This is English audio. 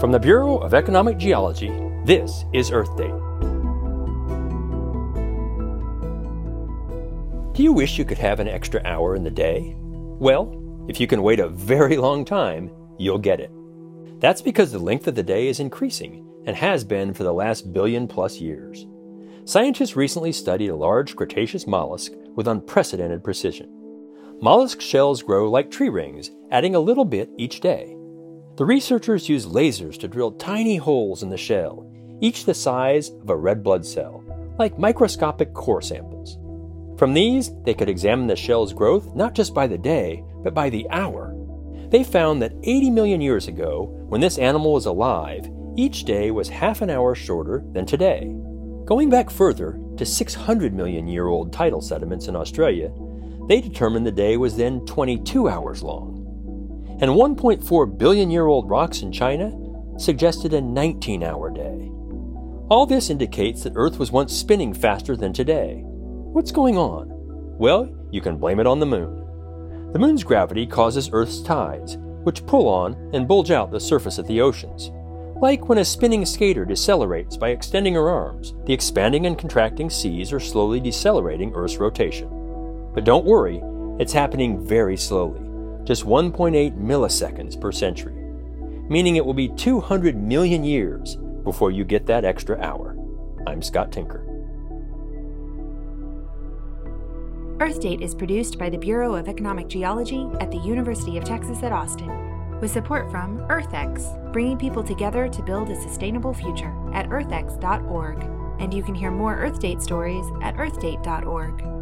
From the Bureau of Economic Geology, this is Earth Date. Do you wish you could have an extra hour in the day? Well, if you can wait a very long time, you'll get it. That's because the length of the day is increasing and has been for the last billion-plus years. Scientists recently studied a large Cretaceous mollusk with unprecedented precision. Mollusk shells grow like tree rings, adding a little bit each day. The researchers used lasers to drill tiny holes in the shell, each the size of a red blood cell, like microscopic core samples. From these, they could examine the shell's growth not just by the day, but by the hour. They found that 80 million years ago, when this animal was alive, each day was half an hour shorter than today. Going back further to 600 million year old tidal sediments in Australia, they determined the day was then 22 hours long. And 1.4 billion year old rocks in China suggested a 19-hour day. All this indicates that Earth was once spinning faster than today. What's going on? Well, you can blame it on the moon. The moon's gravity causes Earth's tides, which pull on and bulge out the surface of the oceans. Like when a spinning skater decelerates by extending her arms, the expanding and contracting seas are slowly decelerating Earth's rotation. But don't worry, it's happening very slowly, just 1.8 milliseconds per century, meaning it will be 200 million years before you get that extra hour. I'm Scott Tinker. Earth Date is produced by the Bureau of Economic Geology at the University of Texas at Austin, with support from EarthX, bringing people together to build a sustainable future at earthx.org. And you can hear more Earth Date stories at earthdate.org.